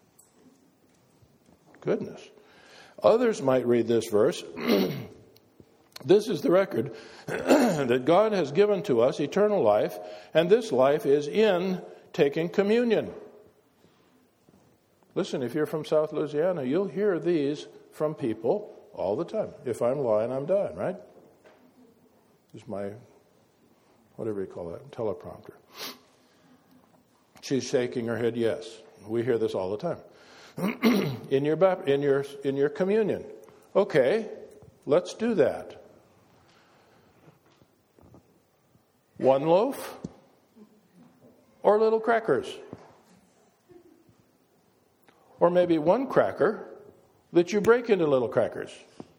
Goodness. Others might read this verse. This is the record that God has given to us eternal life, and this life is in taking communion. Listen, if you're from South Louisiana, you'll hear these from people all the time. If I'm lying, I'm dying, right? This is my, whatever you call that, teleprompter. She's shaking her head, yes. We hear this all the time. in your in your in your communion. Okay, let's do that. One loaf or little crackers? Or maybe one cracker that you break into little crackers.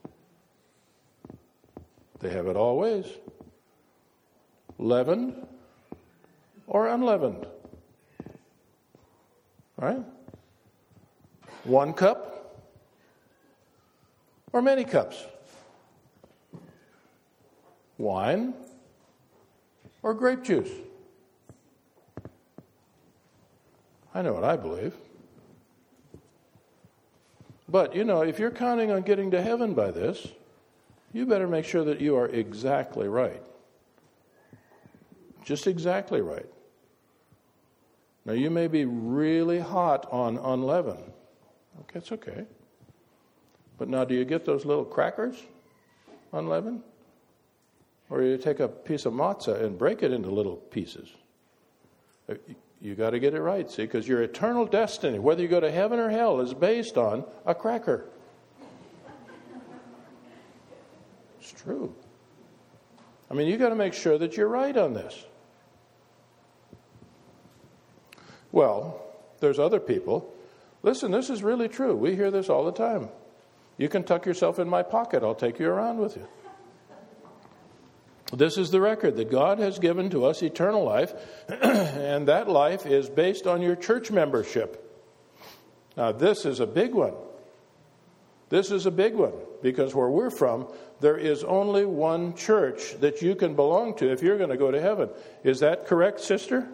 They have it all ways. Leavened or unleavened. Right? One cup or many cups. Wine or grape juice. I know what I believe. But, you know, if you're counting on getting to heaven by this, you better make sure that you are exactly right. Just exactly right. Now, you may be really hot on unleavened. Okay, it's okay. But now, do you get those little crackers, unleavened? Or you take a piece of matzah and break it into little pieces? You got to get it right, see, because your eternal destiny, whether you go to heaven or hell, is based on a cracker. It's true. I mean, you got to make sure that you're right on this. Well, there's other people. Listen, this is really true. We hear this all the time. You can tuck yourself in my pocket. I'll take you around with you. This is the record that God has given to us eternal life, and that life is based on your church membership. Now, this is a big one. This is a big one, because where we're from, there is only one church that you can belong to if you're going to go to heaven. Is that correct, sister?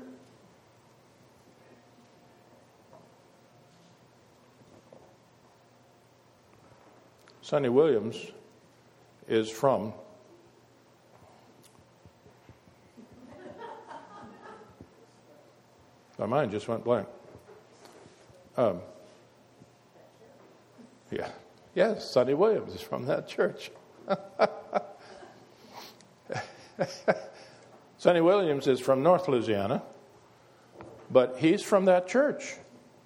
Sonny Williams is from my mind just went blank. Um, yeah. Yes, Sonny Williams is from that church. Sonny Williams is from North Louisiana, but he's from that church.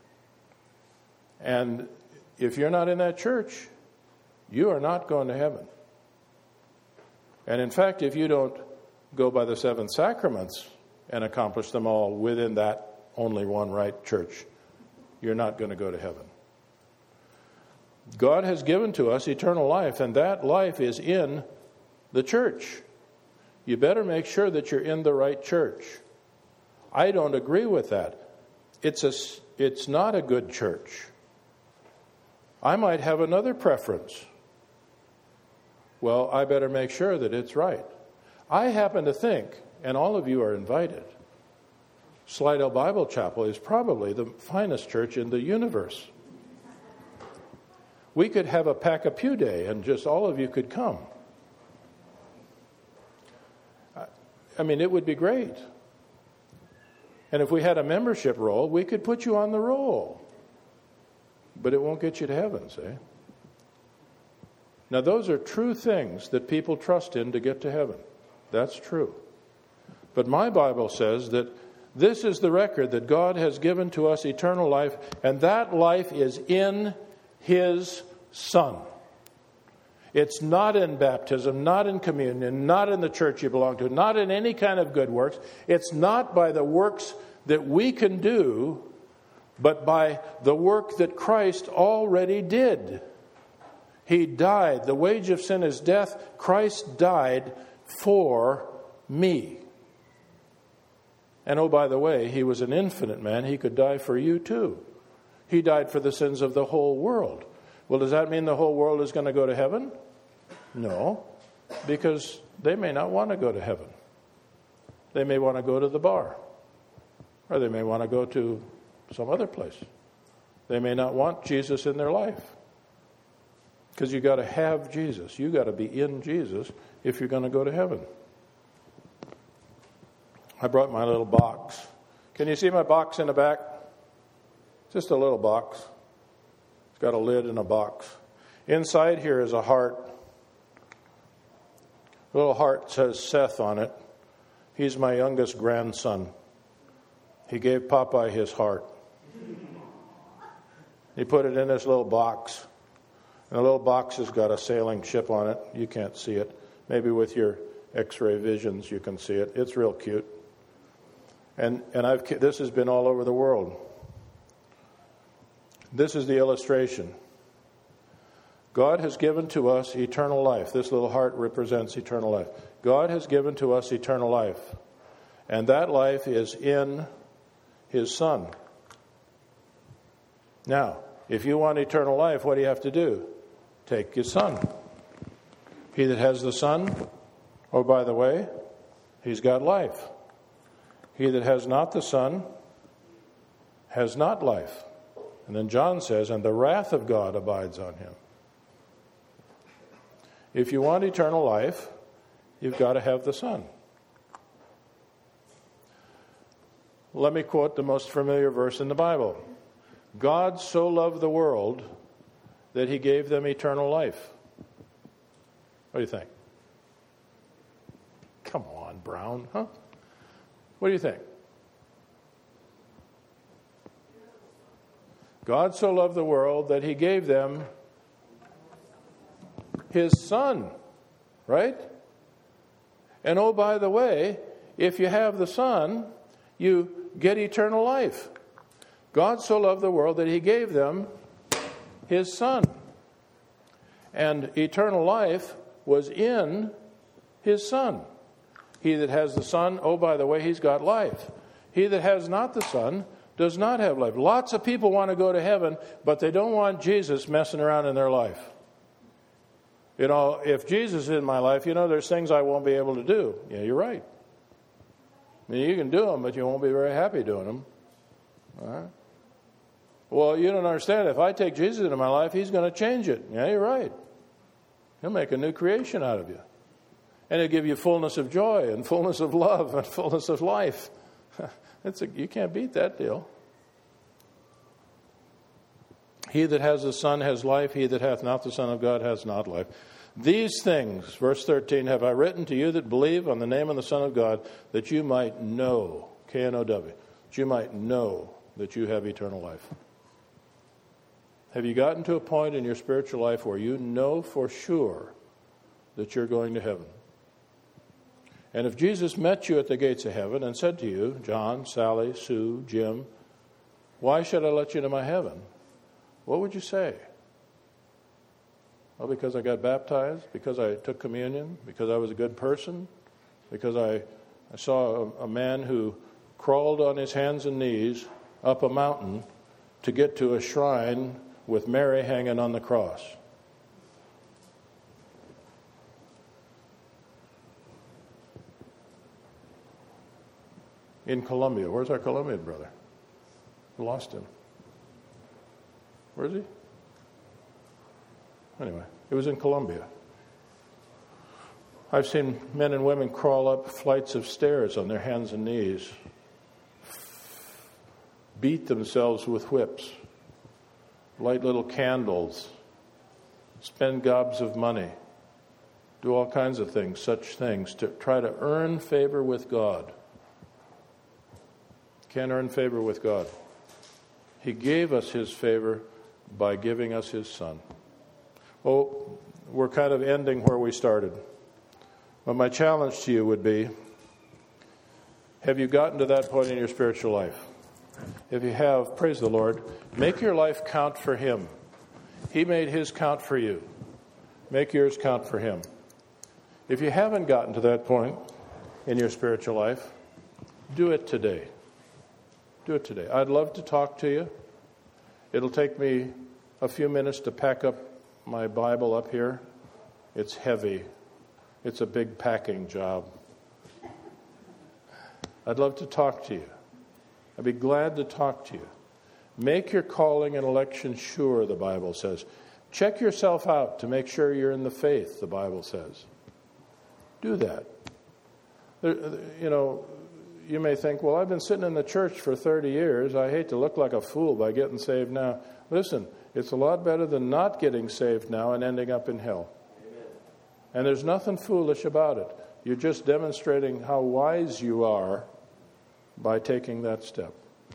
And if you're not in that church, you are not going to heaven. And in fact, if you don't go by the seven sacraments and accomplish them all within that only one right church, you're not going to go to heaven. God has given to us eternal life, and that life is in the church. You better make sure that you're in the right church. I don't agree with that. It's a, it's not a good church. I might have another preference. Well, I better make sure that it's right. I happen to think, and all of you are invited, Slidell Bible Chapel is probably the finest church in the universe. We could have a pack-a-pew day and just all of you could come. I mean, it would be great. And if we had a membership roll, we could put you on the roll. But it won't get you to heaven, see? Now, those are true things that people trust in to get to heaven. That's true. But my Bible says that this is the record that God has given to us eternal life, and that life is in His Son. It's not in baptism, not in communion, not in the church you belong to, not in any kind of good works. It's not by the works that we can do, but by the work that Christ already did. He died. The wage of sin is death. Christ died for me. And oh, by the way, He was an infinite man. He could die for you too. He died for the sins of the whole world. Well, does that mean the whole world is going to go to heaven? No, because they may not want to go to heaven. They may want to go to the bar, or they may want to go to some other place. They may not want Jesus in their life, because you got to have Jesus. You got to be in Jesus if you're going to go to heaven. I brought my little box. Can you see my box in the back? Just a little box. It's got a lid and a box. Inside here is a heart. The little heart says Seth on it. He's my youngest grandson. He gave Popeye his heart. He put it in this little box. And the little box has got a sailing ship on it. You can't see it. Maybe with your X-ray visions you can see it. It's real cute. And and I've this has been all over the world. This is the illustration. God has given to us eternal life. This little heart represents eternal life. God has given to us eternal life. And that life is in His Son. Now, if you want eternal life, what do you have to do? Take His Son. He that has the Son, oh, by the way, he's got life. He that has not the Son has not life. And then John says, and the wrath of God abides on him. If you want eternal life, you've got to have the Son. let me quote the most familiar verse in the Bible. God so loved the world that he gave them eternal life. What do you think? Come on, Brown, huh? What do you think? God so loved the world that he gave them his Son, right? And oh, by the way, if you have the Son, you get eternal life. God so loved the world that he gave them his Son. And eternal life was in his Son. He that has the Son, oh, by the way, he's got life. He that has not the Son does not have life. Lots of people want to go to heaven, but they don't want Jesus messing around in their life. You know, if Jesus is in my life, you know, there's things I won't be able to do. Yeah, you're right. I mean, you can do them, but you won't be very happy doing them. All right? Well, you don't understand. If I take Jesus into my life, he's going to change it. Yeah, you're right. He'll make a new creation out of you. And he'll give you fullness of joy and fullness of love and fullness of life. It's a, you can't beat that deal. He that has the Son has life. He that hath not the Son of God has not life. These things, verse thirteen, have I written to you that believe on the name of the Son of God, that you might know, K N O W, that you might know that you have eternal life. Have you gotten to a point in your spiritual life where you know for sure that you're going to heaven? And if Jesus met you at the gates of heaven and said to you, John, Sally, Sue, Jim, why should I let you into my heaven? What would you say? Well, because I got baptized, because I took communion, because I was a good person, because I, I saw a, a man who crawled on his hands and knees up a mountain to get to a shrine with Mary hanging on the cross. In Colombia. Where's our Colombian brother? We lost him. Where is he? Anyway, it was in Colombia. I've seen men and women crawl up flights of stairs on their hands and knees, beat themselves with whips, light little candles, spend gobs of money, do all kinds of things, such things, to try to earn favor with God. Can't earn favor with God. He gave us his favor by giving us his Son. Well, we're kind of ending where we started. But my challenge to you would be, have you gotten to that point in your spiritual life? If you have, praise the Lord, make your life count for him. He made his count for you. Make yours count for him. If you haven't gotten to that point in your spiritual life, do it today. Do it today. I'd love to talk to you. It'll take me a few minutes to pack up my Bible up here. It's heavy. It's a big packing job. I'd love to talk to you. I'd be glad to talk to you. Make your calling and election sure, the Bible says. Check yourself out to make sure you're in the faith, the Bible says. Do that. There, you know, you may think, well, I've been sitting in the church for thirty years. I hate to look like a fool by getting saved now. Listen, it's a lot better than not getting saved now and ending up in hell. Amen. And there's nothing foolish about it. You're just demonstrating how wise you are by taking that step.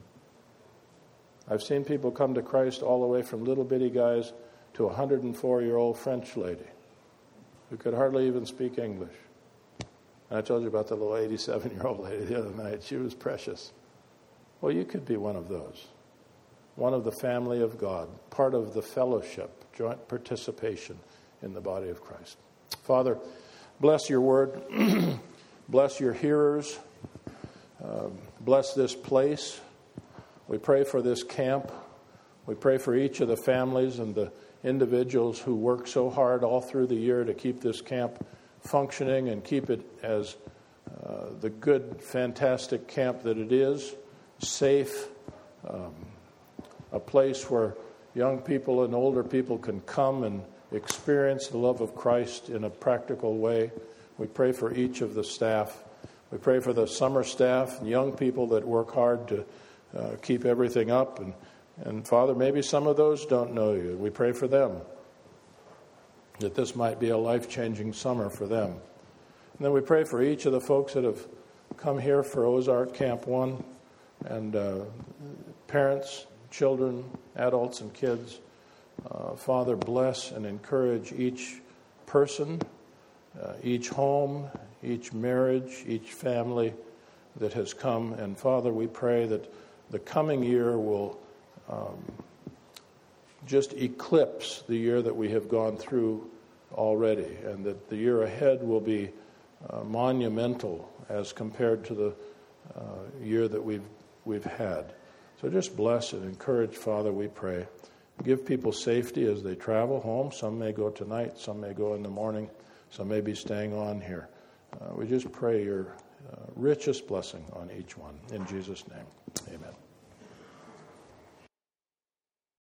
I've seen people come to Christ all the way from little bitty guys to a one hundred four-year-old French lady who could hardly even speak English. And I told you about the little eighty-seven-year-old lady the other night. She was precious. Well, you could be one of those. One of the family of God, part of the fellowship, joint participation in the body of Christ. Father, bless your word. Bless your hearers. Uh, bless this place. We pray for this camp. We pray for each of the families and the individuals who work so hard all through the year to keep this camp functioning and keep it as uh, the good, fantastic camp that it is, safe, um, a place where young people and older people can come and experience the love of Christ in a practical way. We pray for each of the staff. We pray for the summer staff and young people that work hard to uh, keep everything up. And, and Father, maybe some of those don't know you. We pray for them, that this might be a life-changing summer for them. And then we pray for each of the folks that have come here for Ozark Camp One, and uh, parents, children, adults, and kids. Uh, Father, bless and encourage each person, uh, each home, each marriage, each family that has come. And Father, we pray that the coming year will um, just eclipse the year that we have gone through already, and that the year ahead will be uh, monumental as compared to the uh, year that we've we've had. So just bless and encourage, Father, we pray. Give people safety as they travel home. Some may go tonight, some may go in the morning, some may be staying on here. Uh, we just pray your uh, richest blessing on each one. In Jesus' name, amen.